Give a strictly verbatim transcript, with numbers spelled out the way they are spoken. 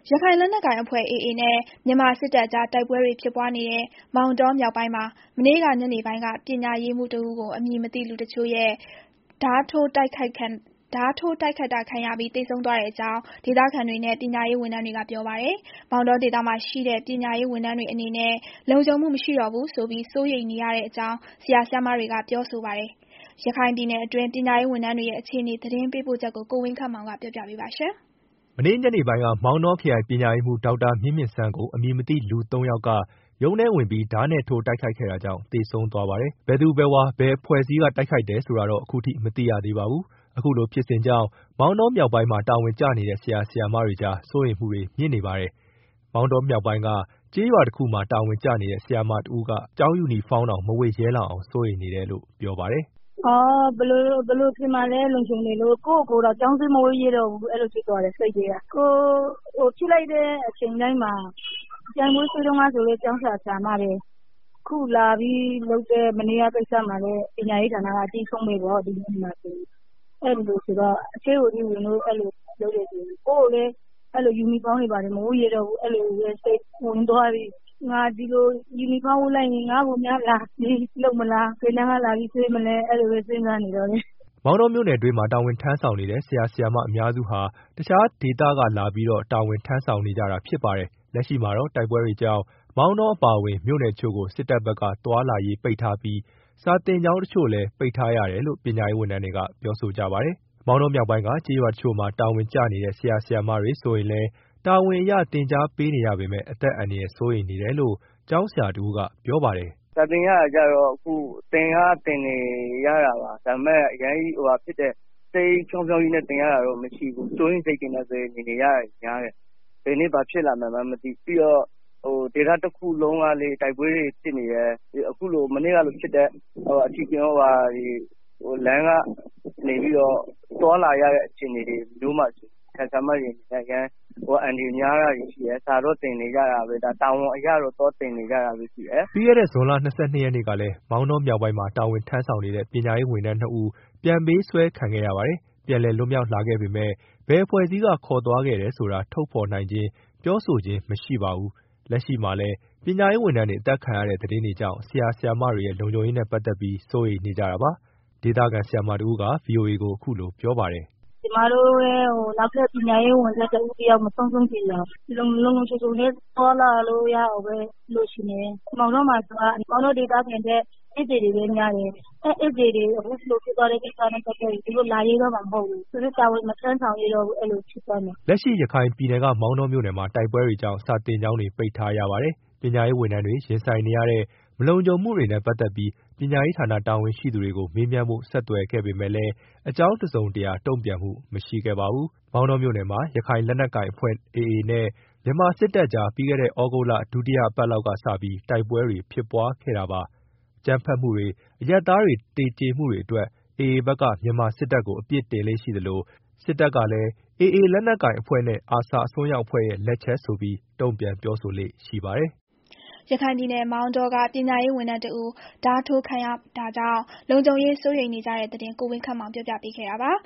ရခိုင်လက်နက်ကိုင်အဖွဲ့ အေအေ နဲ့မြန်မာစစ်တပ်ကြားတိုက်ပွဲတွေဖြစ်ပွားနေတဲ့မောင်တောမြောက်ပိုင်းမှာမနေ့ကညနေပိုင်းကပညာရေးမှူးတဦးကိုအမည်မသိလူတချို့ရဲ့ဓားထိုးတိုက်ခိုက်ခံဓားထိုးတိုက်ခိုက်တာခံရပြီးသေဆုံးသွားတဲ့အကြောင်းဒေသခံတွေနဲ့ပညာရေးဝန်ထမ်းတွေကပြောပါတယ်။မောင်တောဒေသမှာရှိတဲ့ပညာရေးဝန်ထမ်းတွေအနေနဲ့လုံခြုံမှုမရှိတော့ဘူးဆိုပြီးစိုးရိမ်နေရတဲ့အကြောင်းဆရာဆရာမတွေကပြောဆိုပါတယ်။ရခိုင်ပြည်နယ်အတွင်းပညာရေးဝန်ထမ်းတွေရဲ့အခြေအနေသတင်းပေးပို့ချက်ကိုကိုဝင်းခန့်မောင်ကပြောပြပေးပါမယ်။မနေ့ညနေပိုင်းကမောင်တောခရိုင်ပညာရေးမှူးဒေါက်တာမြင့်မြင့်စန်းကိုအမည်မသိလူသုံးယောက်ကရုံးထဲဝင်ပြီးဓားနဲ့ထိုးတိုက်ခိုက်ခဲ့တာကြောင့်သေဆုံးသွားပါတယ်။ဘယ်သူဘယ်ဝါဘယ်အဖွဲ့အစည်းကတိုက်ခိုက်တယ်ဆိုတာတော့အခုထိမသိရသေးပါဘူး။အခုလိုဖြစ်စဉ်ကြောင့်မောင်တောမြောက်ပိုင်းမှာတာဝန်ကျနေတဲ့ဆရာဆရာမတွေကြားစိုးရိမ်မှုတွေမြင့်နေပါတယ်။မောင်တောမြောက်ပိုင်းကကျေးရွာတစ်ခုမှာတာဝန်ကျနေတဲ့ဆရာမတဦးကကျောင်းယူနီဖောင်းတောင်မဝတ်ရဲလောက်အောင်စိုးရိမ်နေတယ်လို့ပြောပါတယ်။အော်ဘယ်လိုဘယ်လိုဖြစ်မှလဲလုံခြုံနေလို့ကိုယ့်ကိုယ်တော့ကျောင်းစမဝေးရတော့ဘူးအဲ့လိုဖြစ်သွားတယ်စိတ်တွေကကိုဟိုဖြစ်လိုက်တဲ့အချိန်တိုင်းမှာကျန်မိုးဆွေးတော့မှဆိုလေကျောင်းဆရာဆရာမတွေခုလာပြီးလုပ်တဲ့မနေ့ကကိစ္စမှာလည်းပညာရေးဌာနကအကြီးဆုံးပဲပေါ့ဒီနေ့မှာဆိုအဲ့လိုဆိုတော့အခြေကိုဒီဝင်လို့အဲ့လိုလုပ်ရစီကိုယ်လည်းအဲ့လိုယူနီဖောင်းတွေပါတယ်မဝေးရတော့ဘူးအဲ့လိုပဲစိတ်ဝင်သွားပြီးငါဒီလိုယူနီဖောင်းဝတ်လိုက်ရင်ငါ့ကိုများလာဒီလုံမလားခေနန်းကလာပြီးဆွေးမလဲအဲ့လိုပဲစဉ်းစားနေတော့လေမောင်တောမြို့နယ်အတွင်းမှာတာဝန်ထမ်းဆောင်နေတဲ့ဆရာဆရာမအများစုဟာတခြားဒေသကလာပြီးတော့တာဝန်ထမ်းဆောင်နေကြတာဖြစ်ပါတယ်လက်ရှိမှာတော့တိုက်ပွဲတွေကြောင့်မောင်တောအပါအဝင်မြို့နယ်ချို့ကိုစစ်တပ်ဘက်ကသွားလာရေးပိတ်ထားပြီးစာတင်ကျောင်းတချို့လည်းပိတ်ထားရတယ်လို့ပညာရေးဝန်ထမ်းတွေကပြောဆိုကြပါတယ်မောင်တောမြောက်ပိုင်းကကျေးရွာတချို့မှာတာဝန်ကျနေတဲ့ဆရာဆရာမတွေဆိုရင်လည်းတာဝန်အရတင်ကြားပေးနေရပေမဲ့အသက်အန္တရာယ်စိုးရိမ်နေတယ်လို့ကျောင်းဆရာတဦးကပြောပါတယ်။စာတင်ရတာကြတော့အခုတင်ရတင်နေရတာပါဒါပေမဲ့အရင်ဟိုဟာဖြစ်တဲ့စိတ်ချောင်းချောင်းကြီးနဲ့တင်ရတာတော့မရှိဘူးစိုးရင်စိတ်တင်နေဆိုနေနေရတယ်ညားတယ်ဘယ်နေ့ဘာဖြစ်လာမှန်းမသိပြီးတော့ဟိုဒေတာတစ်ခုလုံးကလေတိုက်ပွဲတွေဖြစ်နေတယ်အခုလိုမနေ့ကလိုဖြစ်တဲ့ဟိုအထီးကျင်းဟိုဟာဒီဟိုလမ်းကနေပြီးတော့သွားလာရတဲ့အခြေအနေတွေမျိုးမှဆရာဆရာမတွေနဲ့ရန်ဟိုအန်ဒီများတာရှိရဲစာတော့တင်နေကြတာပဲဒါတာဝန်အရတော့တော့တင်နေကြတာပဲရှိရဲပြီးခဲ့တဲ့ဇွန်လ၂၂ရက်နေ့ကလည်းမောင်တောမြောက်ပိုင်းမှာတာဝန်ထမ်းဆောင်နေတဲ့ပညာရေးဝန်ထမ်းနှစ်ဦးပြန်ပေးဆွဲခံခဲ့ရပါတယ်ပြန်လည်လွတ်မြောက်လာခဲ့ပေမဲ့ဘယ်အဖွဲ့အစည်းကခေါ်သွားခဲ့တယ်ဆိုတာထုတ်ဖော်နိုင်ခြင်းပြောဆိုခြင်းမရှိပါဘူးလက်ရှိမှာလည်းပညာရေးဝန်ထမ်းတွေအသက်ခံရတဲ့သတင်းတွေကြောင့်ဆရာဆရာမတွေရဲ့လုံခြုံရေးနဲ့ပတ်သက်ပြီးစိုးရိမ်နေကြတာပါဒေသခံဆရာမတဦးက ဗွီအိုအေကိုအခုလိုပြောပါတယ်ကျမတို့ရဲ့ဟိုနောက်ထပ်ပညာရေးဝန်ထမ်းတဦးတယောက်မဆုံးဆုံးဖြစ်ရလုံလုံလုံချုံချုံနဲ့ပေါ်လာလို့ရအောင်ပဲလို့ရှိနေမောင်တော့မှာဆိုတာမောင်တော့ဒေသခံတဲ့အဲ့ဒီတွေပဲများတယ်အဲ့အဲ့ဒီတွေအခုလိုဖြစ်သွားတဲ့ကိစ္စနဲ့ပတ်သက်ပြီးဒီလိုလာရေးတော့မှာမဟုတ်ဘူးသူတို့တာဝန်မထမ်းဆောင်ရတော့ဘူးအဲ့လိုဖြစ်သွားတယ်လက်ရှိရခိုင်ပြည်နယ်ကမောင်တောမြို့နယ်မှာတိုက်ပွဲတွေကြောင့်စာတင်ကျောင်းတွေပိတ်ထားရပါတယ်ပညာရေးဝန်ထမ်းတွေရင်ဆိုင်နေရတဲ့မလုံခြုံမှုတွေနဲ့ပတ်သက်ပြီးပညာရေးဌာနတာဝန်ရှိသူတွေကိုမေးမြန်းဖို့ဆက်သွယ်ခဲ့ပေမဲ့လည်းအကြောင်းတစုံတရာတုံ့ပြန်မှုမရှိခဲ့ပါဘူး။မောင်တောမြို့နယ်မှာရခိုင်လက်နက်ကိုင်အဖွဲ့ အေအေ နဲ့မြန်မာစစ်တပ်ကြားပြီးခဲ့တဲ့ဩဂုတ်လဒုတိယပတ်လောက်ကစပြီးတိုက်ပွဲတွေဖြစ်ပွားခဲ့တာပါ။အကြမ်းဖက်မှုတွေအရပ်သားတွေတေကျေမှုတွေအတွက် အေအေ ဘက်ကမြန်မာစစ်တပ်ကိုအပြစ်တင်လေ့ရှိသလိုစစ်တပ်ကလည်း အေအေ လက်နက်ကိုင်အဖွဲ့နဲ့အာဆာအစွန်းရောက်အဖွဲ့ရဲ့လက်ချက်ဆိုပြီးတုံ့ပြန်ပြောဆိုလေ့ရှိပါတယ်။ရခိုင်ပြည်နယ်မောင်တောကပညာရေးဝန်ထမ်းတဦးဓားထိုးခံရတာကြောင့်လုံခြုံရေးစိုးရိမ်နေကြတဲ့သတင်းကိုဝင်းခန့်မောင်ပြောပြပေးခဲ့တာပါ